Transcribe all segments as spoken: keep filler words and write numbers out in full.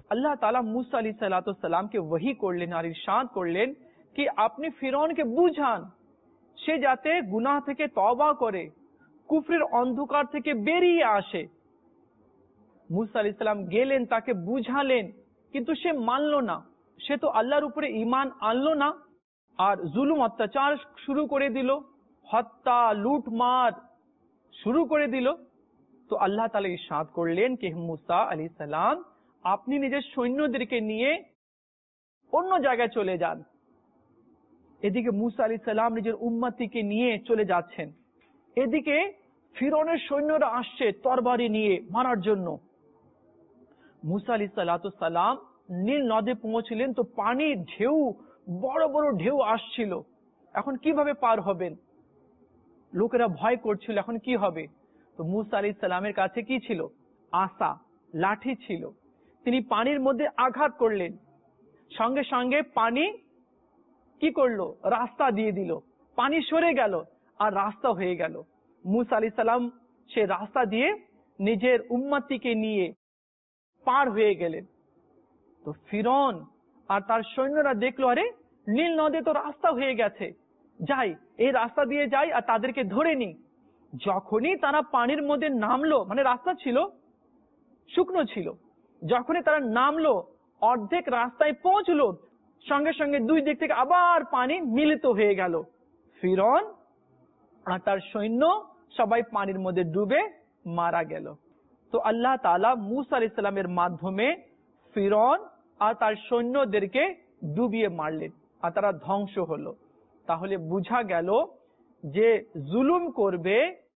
আল্লাহ তাআলা মুসা আলাইহিস সালামকে ওহী করলেন আর ইরশাদ করলেন কি আপনি ফিরআউনকে বুঝান সে যাতে গুনাহ থেকে তওবা করে, কুফরের অন্ধকার থেকে বেরিয়ে আসে। মুসা আলাইহিস সালাম গেলেন, তাকে বুঝালেন, কিন্তু সে মানলো না। সে তো আল্লাহর উপরে ঈমান আনলো না, আর জুলুম অত্যাচার শুরু করে দিল, হত্যা লুটমার শুরু করে দিল। তো আল্লাহ তাআলা ইরশাদ করলেন কি মুসা আলাইহিস সালাম আপনি নিজের সৈন্যদেরকে নিয়ে অন্য জায়গায় চলে যান। এদিকে মুসা আলাইহিস সালাম নিজের উম্মতিকে নিয়ে চলে যাচ্ছেন, এদিকে ফিরআউনের সৈন্যরা আসছে তরবারি নিয়ে মারার জন্য। মুসা আলাইহিস সালাম নীল নদে পৌঁছলেন, তো পানির ঢেউ, বড় বড় ঢেউ আসছিল। এখন কিভাবে পার হবেন? লোকেরা ভয় করছিল এখন কি হবে। তো মুসা আলাইহিস সালামের কাছে কি ছিল? আসা, লাঠি ছিল। তিনি পানির মধ্যে আঘাত করলেন, সঙ্গে সঙ্গে পানি কি করলো? রাস্তা দিয়ে দিল, পানি সরে গেল আর রাস্তা হয়ে গেল। মুসা আলাইহিস সালাম সে রাস্তা দিয়ে নিজের উম্মতিকে নিয়ে পার হয়ে গেলেন। তো ফিরআউন আর তার সৈন্যরা দেখলো আরে নীল নদে তো রাস্তা হয়ে গেছে, যাই এই রাস্তা দিয়ে যাই আর তাদেরকে ধরে নি। যখনই তারা পানির মধ্যে নামলো, মানে রাস্তা ছিল শুকনো ছিল, যখনই তারা নামলো অর্ধেক রাস্তায় পৌঁছলো, সঙ্গে সঙ্গে দুই দিক থেকে আবার পানি মিলিত হয়ে গেল। ফিরআউন আর তার সৈন্য সবাই পানির মধ্যে ডুবে মারা গেল। তো আল্লাহ তাআলা মুসা আলাইহিস সালামের মাধ্যমে ফিরআউন আর তার সৈন্যদেরকে ডুবিয়ে মারলেন আর তারা ধ্বংস হলো। তাহলে বোঝা গেল যে জুলুম করবে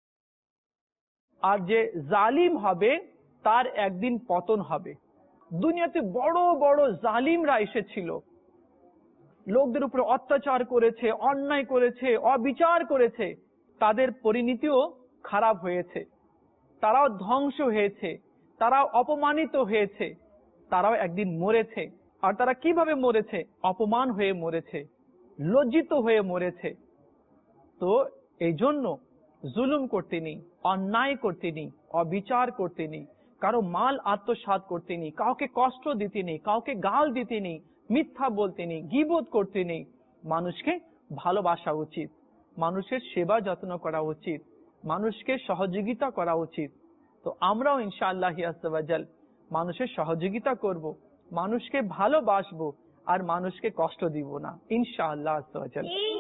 আর যে জালিম হবে তার একদিন পতন হবে। দুনিয়াতে বড় বড় জালিমরা এসেছিল, লোকদের উপরে অত্যাচার করেছে, অন্যায় করেছে, অবিচার করেছে, তাদের পরিণতিও খারাপ হয়েছে, তারাও ধ্বংস হয়েছে, তারাও অপমানিত হয়েছে, তারাও একদিন মরেছে। আর তারা কিভাবে মরেছে? অপমান হয়ে মরেছে, লজ্জিত হয়ে মরেছে। তো এই জন্য জুলুম করতে নেই, অন্যায় করতে নেই, অবিচার করতে নেই, কারো মাল আত্মসাৎ করতে নেই, কাউকে কষ্ট দিতে নেই, কাউকে গাল দিতে নেই, মিথ্যা বলতে নেই, গীবত করতে নেই। মানুষকে ভালোবাসা উচিত, মানুষের সেবা যত্ন করা উচিত, মানুষকে সহযোগিতা করা উচিত। তো আমরাও ইনশাআল্লাহ আজ্জা ওয়া জাল মানুষের সহযোগিতা করব, মানুষকে ভালোবাসবো আর মানুষকে কষ্ট দিব না ইনশাআল্লাহ আজ্জা ওয়া জাল।